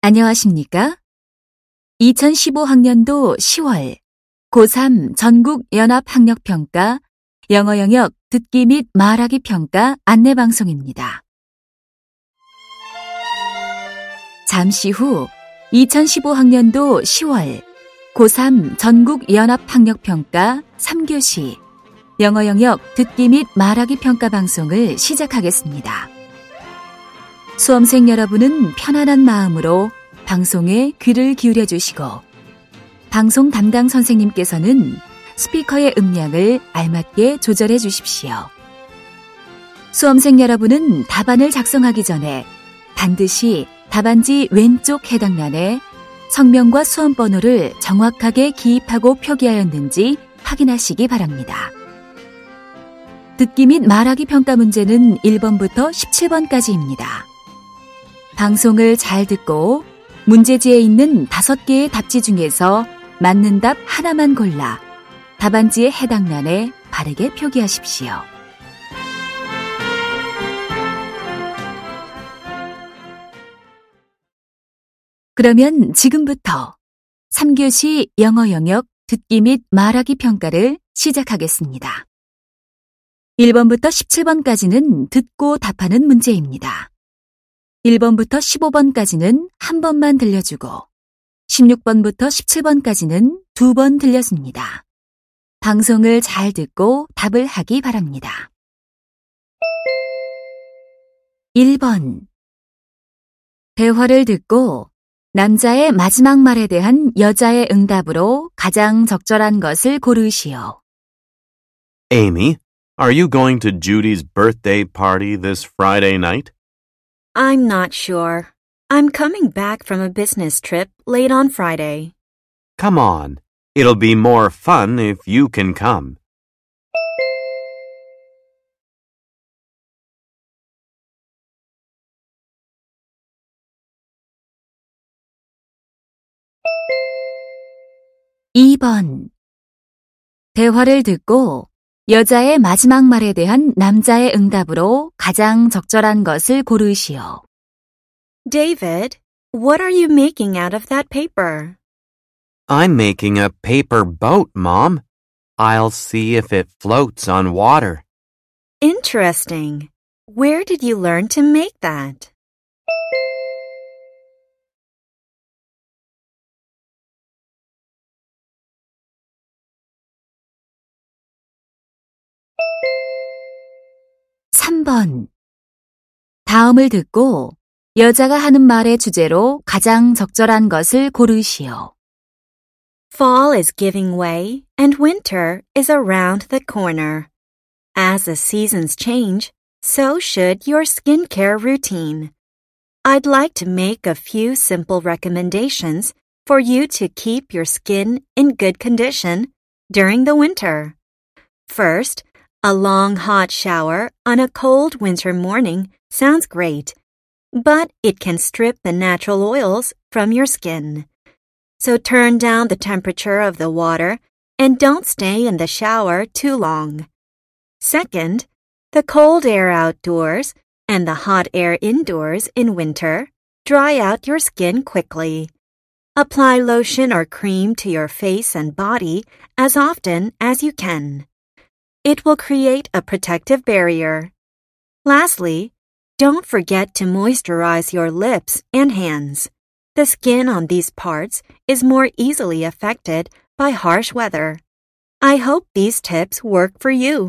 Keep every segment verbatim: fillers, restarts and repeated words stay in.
안녕하십니까? 이천십오 학년도 시월 고삼 전국연합학력평가 영어 영역 듣기 및 말하기 평가 안내방송입니다. 잠시 후 이천십오 학년도 시월 고삼 전국연합학력평가 삼 교시 영어 영역 듣기 및 말하기 평가 방송을 시작하겠습니다. 수험생 여러분은 편안한 마음으로 방송에 귀를 기울여 주시고 방송 담당 선생님께서는 스피커의 음량을 알맞게 조절해 주십시오. 수험생 여러분은 답안을 작성하기 전에 반드시 답안지 왼쪽 해당란에 성명과 수험번호를 정확하게 기입하고 표기하였는지 확인하시기 바랍니다. 듣기 및 말하기 평가 문제는 일 번부터 십칠 번까지입니다. 방송을 잘 듣고 문제지에 있는 다섯 개의 답지 중에서 맞는 답 하나만 골라 답안지의 해당란에 바르게 표기하십시오. 그러면 지금부터 삼 교시 영어 영역 듣기 및 말하기 평가를 시작하겠습니다. 일 번부터 십칠 번까지는 듣고 답하는 문제입니다. 일 번부터 십오 번까지는 한 번만 들려주고 십육 번부터 십칠 번까지는 두 번 들려줍니다. 방송을 잘 듣고 답을 하기 바랍니다. 일 번 대화를 듣고 남자의 마지막 말에 대한 여자의 응답으로 가장 적절한 것을 고르시오. Amy, are you going to Judy's birthday party this Friday night? I'm not sure. I'm coming back from a business trip late on Friday. Come on. It'll be more fun if you can come. 이 번 대화를 듣고 여자의 마지막 말에 대한 남자의 응답으로 가장 적절한 것을 고르시오. David, what are you making out of that paper? I'm making a paper boat, Mom. I'll see if it floats on water. Interesting. Where did you learn to make that? 삼 번 다음을 듣고 여자가 하는 말의 주제로 가장 적절한 것을 고르시오. Fall is giving way and winter is around the corner. As the seasons change, so should your skincare routine. I'd like to make a few simple recommendations for you to keep your skin in good condition during the winter. First, a long hot shower on a cold winter morning sounds great, but it can strip the natural oils from your skin. So turn down the temperature of the water and don't stay in the shower too long. Second, the cold air outdoors and the hot air indoors in winter dry out your skin quickly. Apply lotion or cream to your face and body as often as you can. It will create a protective barrier. Lastly, don't forget to moisturize your lips and hands. The skin on these parts is more easily affected by harsh weather. I hope these tips work for you.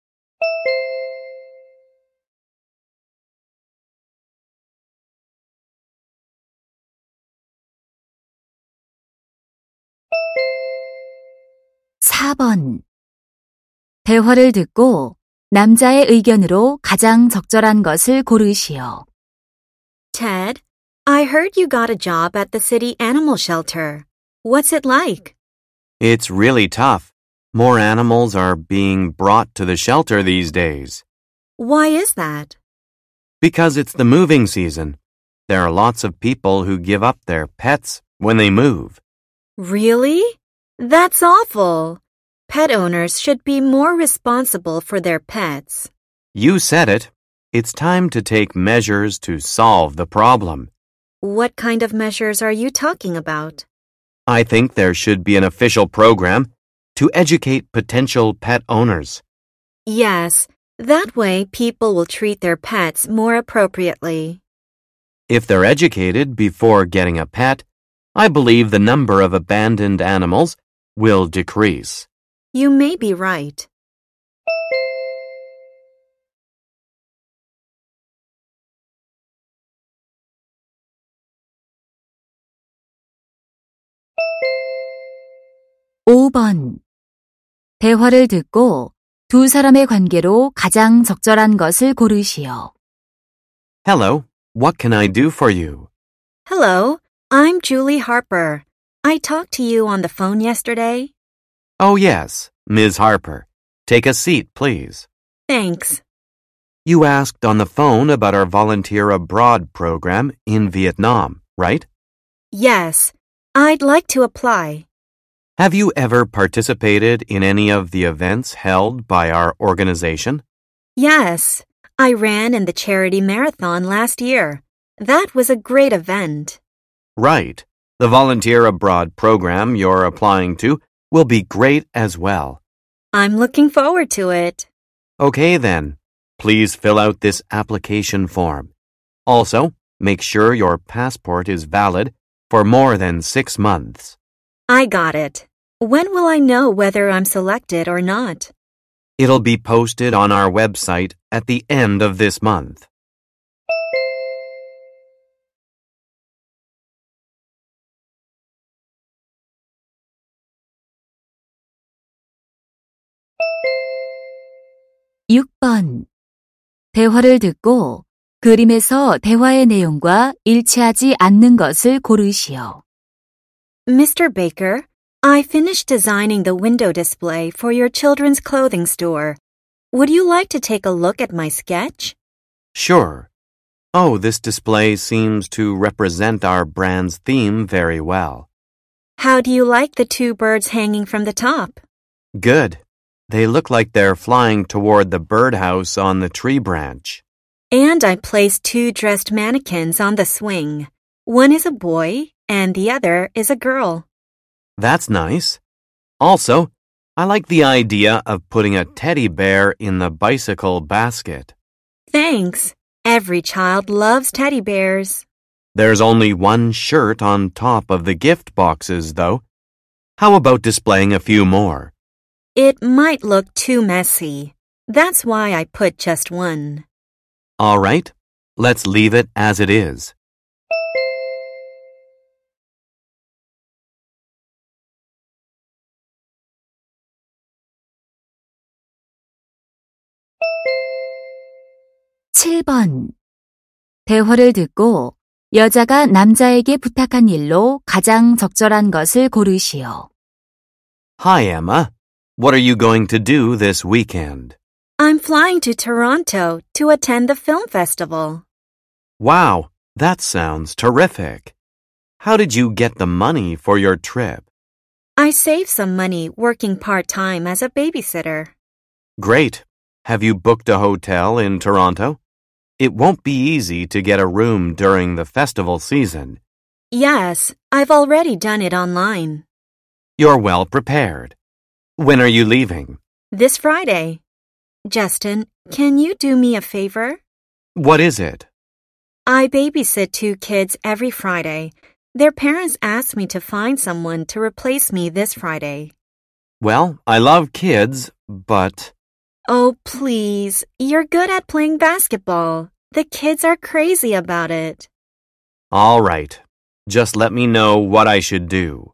사 번 대화를 듣고 남자의 의견으로 가장 적절한 것을 고르시오. Ted, I heard you got a job at the city animal shelter. What's it like? It's really tough. More animals are being brought to the shelter these days. Why is that? Because it's the moving season. There are lots of people who give up their pets when they move. Really? That's awful. Pet owners should be more responsible for their pets. You said it. It's time to take measures to solve the problem. What kind of measures are you talking about? I think there should be an official program to educate potential pet owners. Yes, that way people will treat their pets more appropriately. If they're educated before getting a pet, I believe the number of abandoned animals will decrease. You may be right. 오 번. 대화를 듣고 두 사람의 관계로 가장 적절한 것을 고르시오. Hello, what can I do for you? Hello, I'm Julie Harper. I talked to you on the phone yesterday. Oh, yes, Miz Harper. Take a seat, please. Thanks. You asked on the phone about our volunteer abroad program in Vietnam, right? Yes, I'd like to apply. Have you ever participated in any of the events held by our organization? Yes, I ran in the charity marathon last year. That was a great event. Right. The volunteer abroad program you're applying to will be great as well. I'm looking forward to it. Okay then. Please fill out this application form. Also, make sure your passport is valid for more than six months. I got it. When will I know whether I'm selected or not? It'll be posted on our website at the end of this month. 육 번. 대화를 듣고 그림에서 대화의 내용과 일치하지 않는 것을 고르시오. Mister Baker, I finished designing the window display for your children's clothing store. Would you like to take a look at my sketch? Sure. Oh, this display seems to represent our brand's theme very well. How do you like the two birds hanging from the top? Good. They look like they're flying toward the birdhouse on the tree branch. And I placed two dressed mannequins on the swing. One is a boy and the other is a girl. That's nice. Also, I like the idea of putting a teddy bear in the bicycle basket. Thanks. Every child loves teddy bears. There's only one shirt on top of the gift boxes, though. How about displaying a few more? It might look too messy. That's why I put just one. All right, let's leave it as it is. 칠 번. 대화를 듣고 여자가 남자에게 부탁한 일로 가장 적절한 것을 고르시오. Hi, Emma. What are you going to do this weekend? I'm flying to Toronto to attend the film festival. Wow, that sounds terrific. How did you get the money for your trip? I saved some money working part-time as a babysitter. Great. Have you booked a hotel in Toronto? It won't be easy to get a room during the festival season. Yes, I've already done it online. You're well prepared. When are you leaving? This Friday. Justin, can you do me a favor? What is it? I babysit two kids every Friday. Their parents asked me to find someone to replace me this Friday. Well, I love kids, but... Oh, please. You're good at playing basketball. The kids are crazy about it. All right. Just let me know what I should do.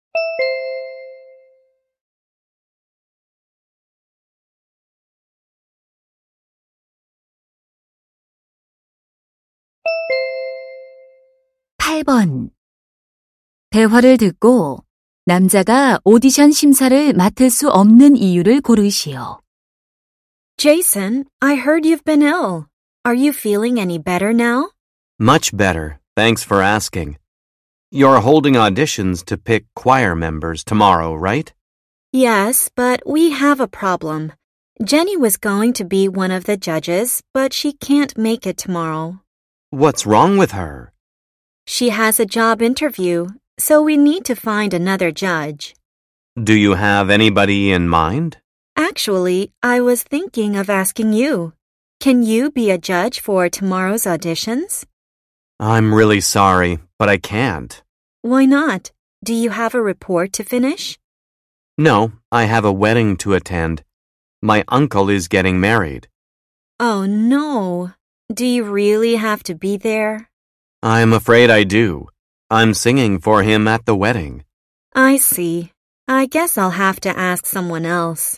팔 번. 대화를 듣고 남자가 오디션 심사를 맡을 수 없는 이유를 고르시오. Jason, I heard you've been ill. Are you feeling any better now? Much better. Thanks for asking. You're holding auditions to pick choir members tomorrow, right? Yes, but we have a problem. Jenny was going to be one of the judges, but she can't make it tomorrow. What's wrong with her? She has a job interview, so we need to find another judge. Do you have anybody in mind? Actually, I was thinking of asking you. Can you be a judge for tomorrow's auditions? I'm really sorry, but I can't. Why not? Do you have a report to finish? No, I have a wedding to attend. My uncle is getting married. Oh no. Do you really have to be there? I'm afraid I do. I'm singing for him at the wedding. I see. I guess I'll have to ask someone else.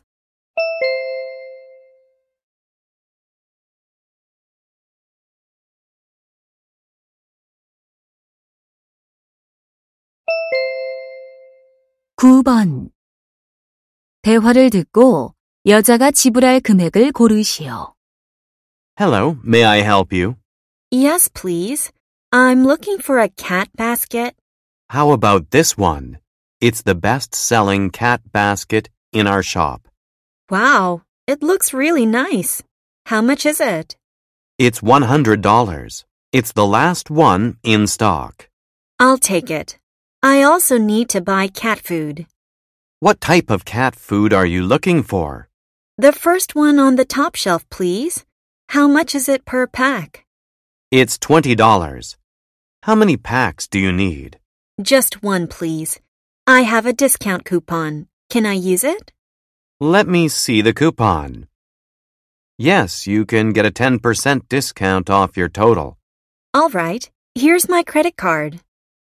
구 번. 대화를 듣고 여자가 지불할 금액을 고르시오. Hello, may I help you? Yes, please. I'm looking for a cat basket. How about this one? It's the best-selling cat basket in our shop. Wow, it looks really nice. How much is it? It's one hundred dollars. It's the last one in stock. I'll take it. I also need to buy cat food. What type of cat food are you looking for? The first one on the top shelf, please. How much is it per pack? It's twenty dollars. How many packs do you need? Just one, please. I have a discount coupon. Can I use it? Let me see the coupon. Yes, you can get a ten percent discount off your total. All right. Here's my credit card.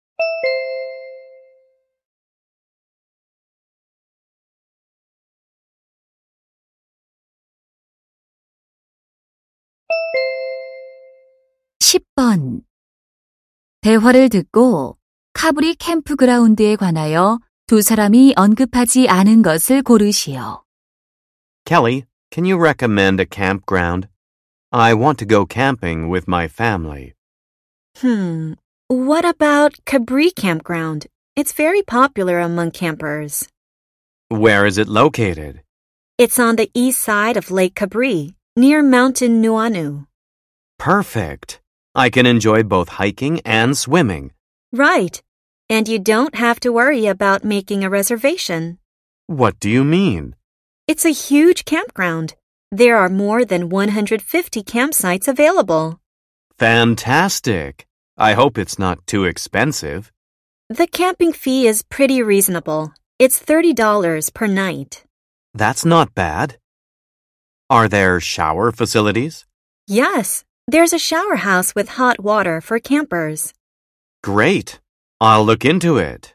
십 번. 대화를 듣고 카브리 캠프그라운드에 관하여 두 사람이 언급하지 않은 것을 고르시오. Kelly, can you recommend a campground? I want to go camping with my family. Hmm. What about Cabri Campground? It's very popular among campers. Where is it located? It's on the east side of Lake Cabri, near Mountain Nuanu. Perfect. I can enjoy both hiking and swimming. Right. And you don't have to worry about making a reservation. What do you mean? It's a huge campground. There are more than one hundred fifty campsites available. Fantastic. I hope it's not too expensive. The camping fee is pretty reasonable. It's thirty dollars per night. That's not bad. Are there shower facilities? Yes, there's a shower house with hot water for campers. Great. I'll look into it.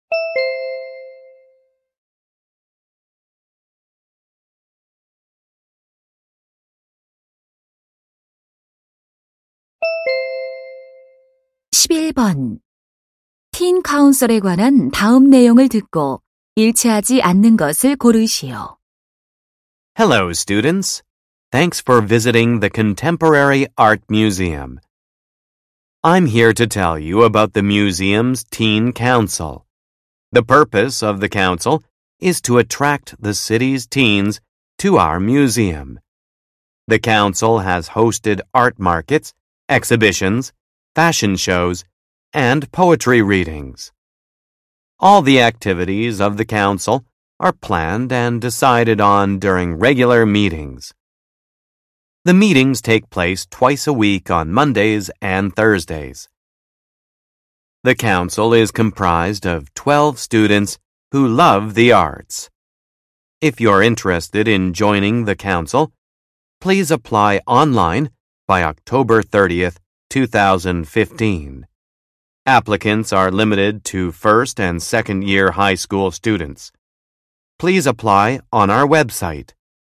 십일 번. 틴 카운셀에 관한 다음 내용을 듣고 일치하지 않는 것을 고르시오. Hello, students. Thanks for visiting the Contemporary Art Museum. I'm here to tell you about the museum's Teen Council. The purpose of the council is to attract the city's teens to our museum. The council has hosted art markets, exhibitions, fashion shows, and poetry readings. All the activities of the council are planned and decided on during regular meetings. The meetings take place twice a week on Mondays and Thursdays. The council is comprised of twelve students who love the arts. If you're interested in joining the council, please apply online by October thirtieth, two thousand fifteen. Applicants are limited to first and second year high school students. Please apply on our website.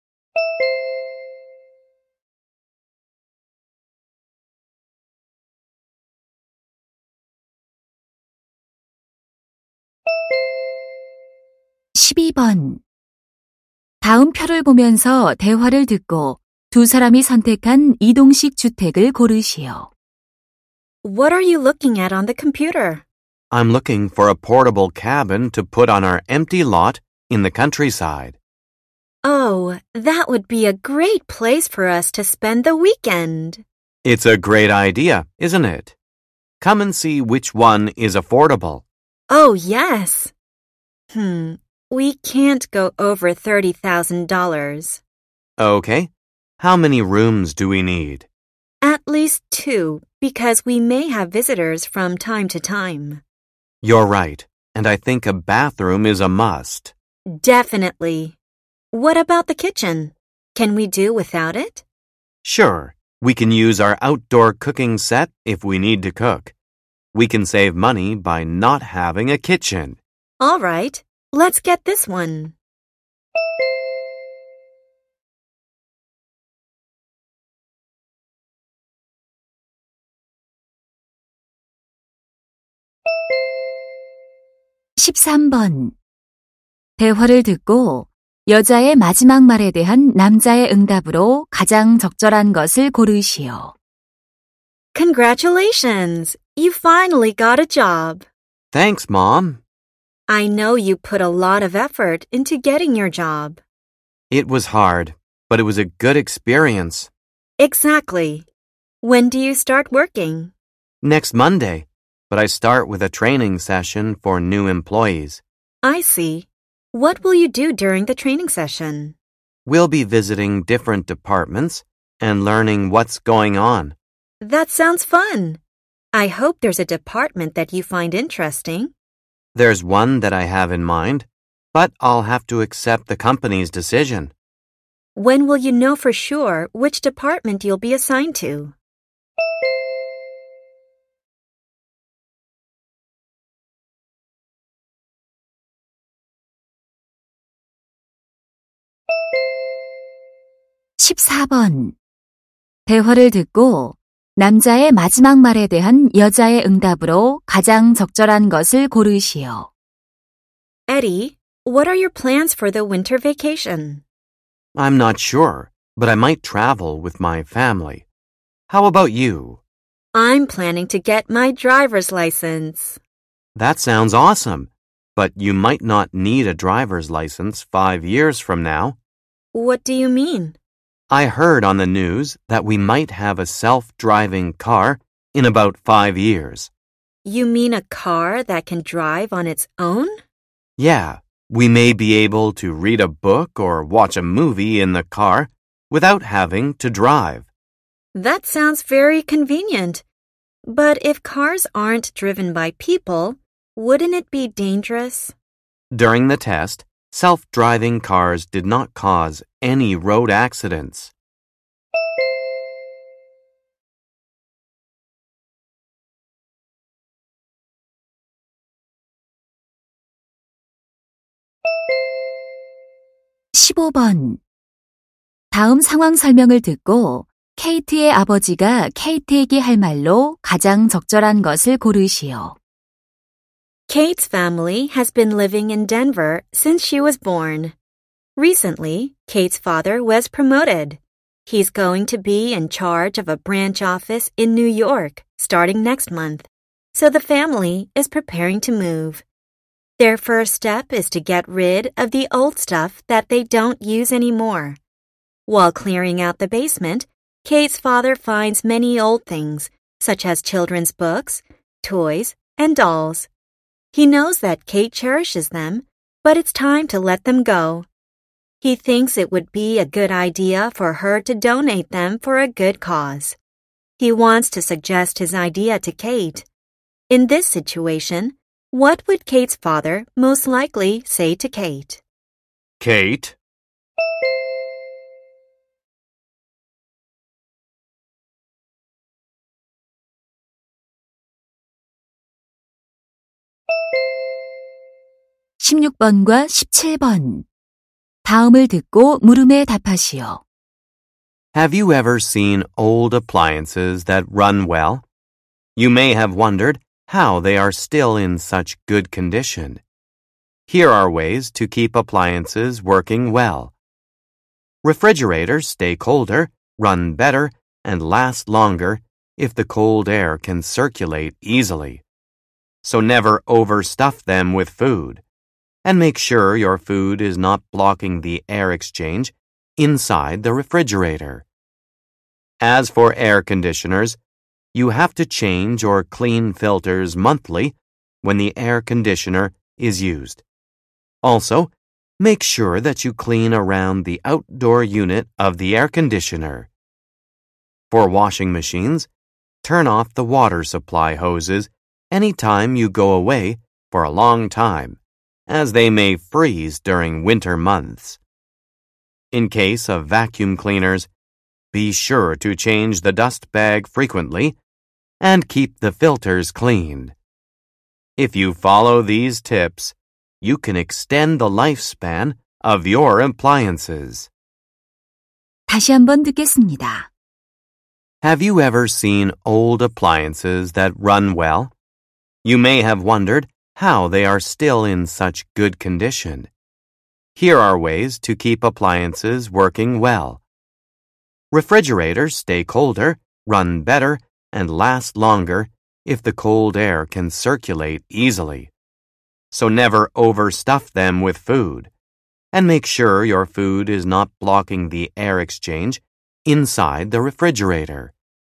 십이 번. 다음 표를 보면서 대화를 듣고 두 사람이 선택한 이동식 주택을 고르시오. What are you looking at on the computer? I'm looking for a portable cabin to put on our empty lot in the countryside. Oh, that would be a great place for us to spend the weekend. It's a great idea, isn't it? Come and see which one is affordable. Oh, yes. Hmm, we can't go over thirty thousand dollars. Okay. How many rooms do we need? At least two, because we may have visitors from time to time. You're right, and I think a bathroom is a must. Definitely. What about the kitchen? Can we do without it? Sure, we can use our outdoor cooking set if we need to cook. We can save money by not having a kitchen. All right, let's get this one. 십삼 번. 대화를 듣고 여자의 마지막 말에 대한 남자의 응답으로 가장 적절한 것을 고르시오. Congratulations! You finally got a job. Thanks, Mom. I know you put a lot of effort into getting your job. It was hard, but it was a good experience. Exactly. When do you start working? Next Monday, but I start with a training session for new employees. I see. What will you do during the training session? We'll be visiting different departments and learning what's going on. That sounds fun. I hope there's a department that you find interesting. There's one that I have in mind, but I'll have to accept the company's decision. When will you know for sure which department you'll be assigned to? 십사 번. 대화를 듣고 남자의 마지막 말에 대한 여자의 응답으로 가장 적절한 것을 고르시오. Eddie, what are your plans for the winter vacation? I'm not sure, but I might travel with my family. How about you? I'm planning to get my driver's license. That sounds awesome, but you might not need a driver's license five years from now. What do you mean? I heard on the news that we might have a self-driving car in about five years. You mean a car that can drive on its own? Yeah, we may be able to read a book or watch a movie in the car without having to drive. That sounds very convenient. But if cars aren't driven by people, wouldn't it be dangerous? During the test, self-driving cars did not cause any road accidents. 십오 번. 다음 상황 설명을 듣고 케이트의 아버지가 케이트에게 할 말로 가장 적절한 것을 고르시오. Kate's family has been living in Denver since she was born. Recently, Kate's father was promoted. He's going to be in charge of a branch office in New York starting next month, so the family is preparing to move. Their first step is to get rid of the old stuff that they don't use anymore. While clearing out the basement, Kate's father finds many old things, such as children's books, toys, and dolls. He knows that Kate cherishes them, but it's time to let them go. He thinks it would be a good idea for her to donate them for a good cause. He wants to suggest his idea to Kate. In this situation, what would Kate's father most likely say to Kate? Kate? 십육 번과 십칠 번. 다음을 듣고 물음에 답하시오. Have you ever seen old appliances that run well? You may have wondered how they are still in such good condition. Here are ways to keep appliances working well. Refrigerators stay colder, run better, and last longer if the cold air can circulate easily. So never overstuff them with food. And make sure your food is not blocking the air exchange inside the refrigerator. As for air conditioners, You have to change or clean filters monthly when the air conditioner is used. Also, make sure that you clean around the outdoor unit of the air conditioner. For washing machines, turn off the water supply hoses anytime you go away for a long time, as they may freeze during winter months. In case of vacuum cleaners, be sure to change the dust bag frequently and keep the filters clean. If you follow these tips, you can extend the lifespan of your appliances. 다시 한번 듣겠습니다. Have you ever seen old appliances that run well? You may have wondered how they are still in such good condition. Here are ways to keep appliances working well. Refrigerators stay colder, run better, and last longer if the cold air can circulate easily. So never overstuff them with food, and make sure your food is not blocking the air exchange inside the refrigerator.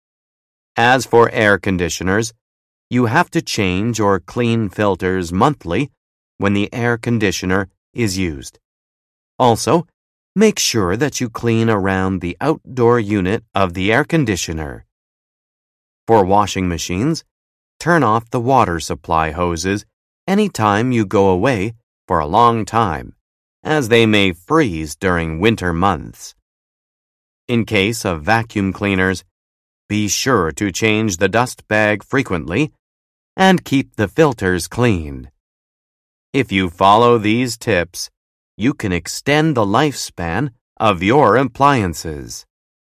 As for air conditioners, you have to change or clean filters monthly when the air conditioner is used. Also, make sure that you clean around the outdoor unit of the air conditioner. For washing machines, turn off the water supply hoses anytime you go away for a long time, as they may freeze during winter months. In case of vacuum cleaners, be sure to change the dust bag frequently and keep the filters clean. If you follow these tips, you can extend the lifespan of your appliances.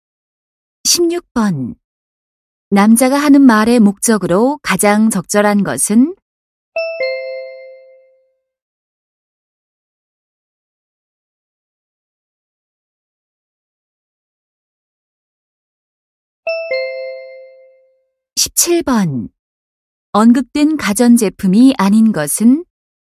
십육 번. 남자가 하는 말의 목적으로 가장 적절한 것은? 십칠 번. 언급된 가전제품이 아닌 것은?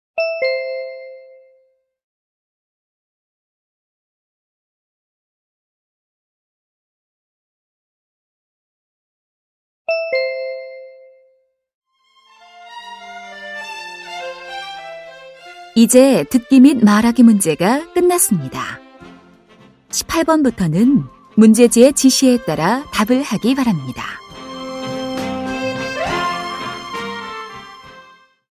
이제 듣기 및 말하기 문제가 끝났습니다. 십팔 번부터는 문제지의 지시에 따라 답을 하기 바랍니다.